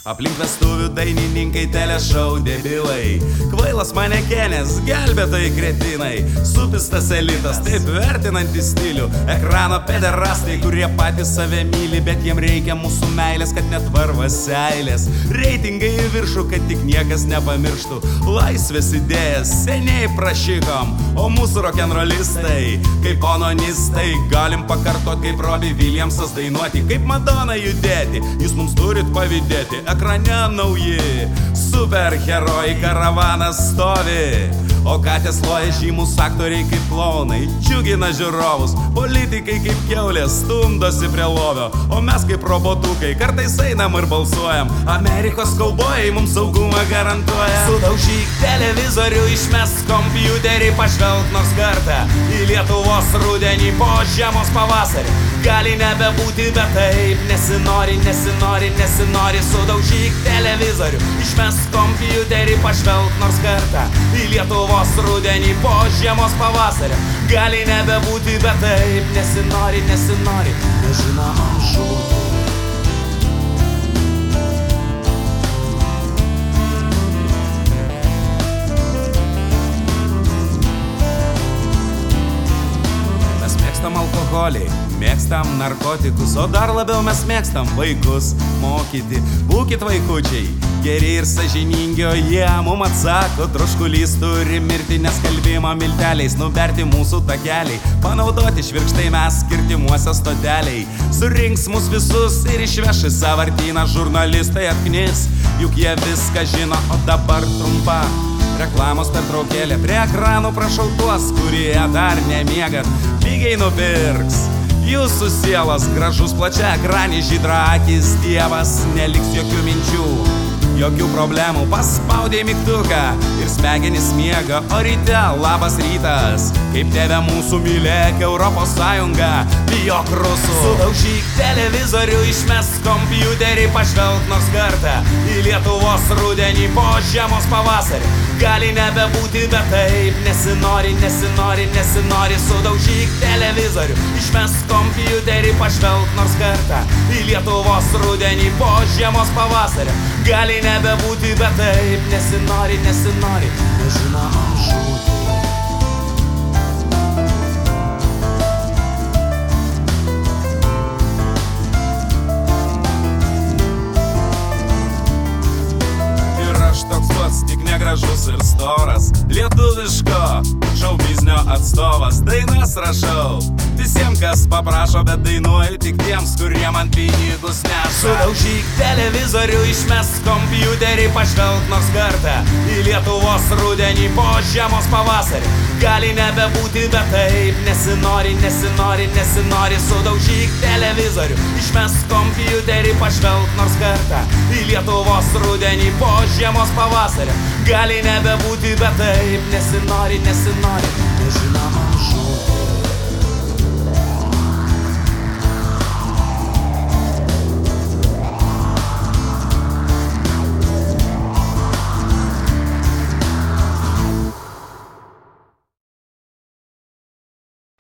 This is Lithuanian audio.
Aplink vestuvių dainininkai, telešou debilai, kvailas manekenės, gelbėtojai kretinai, supistas elitas, taip vertinantis stilių, ekrano pederastai, kurie patys save myli, bet jiem reikia mūsų meilės, kad net varva seilės. Reitingai į viršų, kad tik niekas nepamirštų, laisvės idėjas seniai prašykom, o mūsų rokenrolistai, kaip ononistai, galim pakartot kaip Robbie Williamsas dainuoti, kaip Madonna judėti, jūs mums turit pavydėti. Ekrane nauji superherojai, karavanas stovi, o katės loja žymus aktoriai kaip klounai, džiugina žiūrovus, politikai kaip kiaulės stumdosi prie lovio, o mes kaip robotukai kartais einam ir balsuojam. Amerikos kaubojai mums saugumą garantuoja. Sudaužyk televizorių, išmesk kompiuterį, pažvelk nors kartą į Lietuvos rudenį po žiemos pavasarį. Gali nebebūti, bet taip nesinori, nesinori, nesinori. Sudaužyk televizorių, išmesk kompiuterį, pažvelk nors kartą į Lietuvos rudenį po žiemos pavasarį. Gali nebebūti, bet taip nesinori, nesinori, nežinomam žūti. Mėgstam alkoholį, mėgstam narkotikus, o dar labiau mes mėgstam vaikus mokyti. Būkit vaikučiai, geri ir sąžiningi, o jie mum atsako, troškulys turi mirti, nes kalbimo milteliais nuberti mūsų takeliai, panaudoti švirkštai mes skirtimuose stoteliai. Surinks mus visus ir išveš į sąvartyną, žurnalistai atknis, juk jie viską žino, o dabar trumpa reklamos pertraukėlė. Prie ekranų prašau tuos, kurie dar nemiegat, pigiai nupirks jūsų sielas, gražus plačia ekranį, žydra akis, dievas, neliks jokių minčių, jokių problemų. Paspaudė mygtuką ir smegenis miega, o ryte labas rytas, kaip tėve mūsų mylėk Europos Sąjunga, bijok rusų. Sudaužyk televizorių, išmesk kompiuterį, pažvelk nors kartą į Lietuvos rudenį po žiemos pavasarį. Gali nebebūti, bet taip nesinori, nesinori, nesinori. Sudaužyk televizorių, išmesk kompiuterį, pažvelk nors kartą į Lietuvos rudenį po žiemos pavasarį. Gali nebebūti, bet taip nesinori, nesinori, nežinomam žūti. Toks pats, tik negražus ir storas, lietuviško šou-biznio atstovas. Dainas rašau visiems, kas paprašo, bet dainuoju tik tiems, kurie man pinigus neša. Sudaužyk televizorių, išmesk kompiuterį, pažvelk nors kartą į Lietuvos rudenį po žiemos pavasarį. Gali nebebūti, bet taip nesinori, nesinori, nesinori. Sudaužyk televizorių, išmesk kompiuterį, pažvelk nors kartą į Lietuvos rudenį po žiemos pavasarį. Gali nebebūti, bet taip nesinori, nesinori, nežinoma.